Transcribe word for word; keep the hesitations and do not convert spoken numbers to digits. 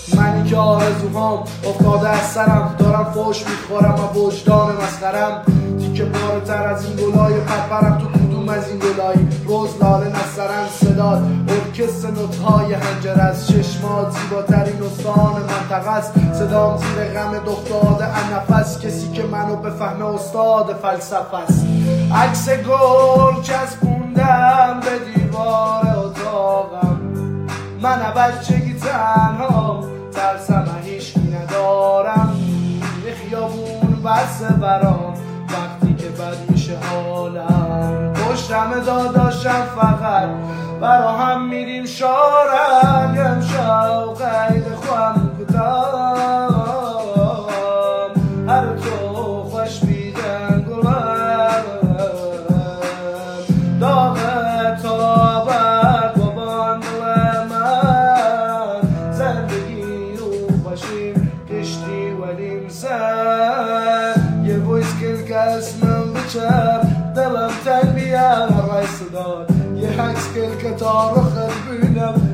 منی که آرزوهام افتاده از سرم، دارم فوش میخورم و وجدان مسخرم. تیکه پاره تر از این گلای پرپرم، تو کدوم از این گلایی روز لاله نسترن صداد ارکستر نوت‌های حنجره از چشمات زیباترین استان منطقه است. صدام زیر غم دختاده نفس، کسی که منو بفهمه استاد فلسفه است. عکس گل چسبوندم به دیوار اتاقم، من بچگی تنها ترسم هیچکی ندارم. یه خیابون بسته برام وقتی که بد میشه حالم، پشتم داداشم فقط برا هم میریم شارم. یم شو قید خوام کتام هر تو خوش بیدن گلم، داغ تا بر بابان دل من. زندگی رو باشیم کشتی ولیم سن، یه ویس کل که اسمم بچر دلم تنگ بیار رای صداد، یه عکس کل که تا رخت بینم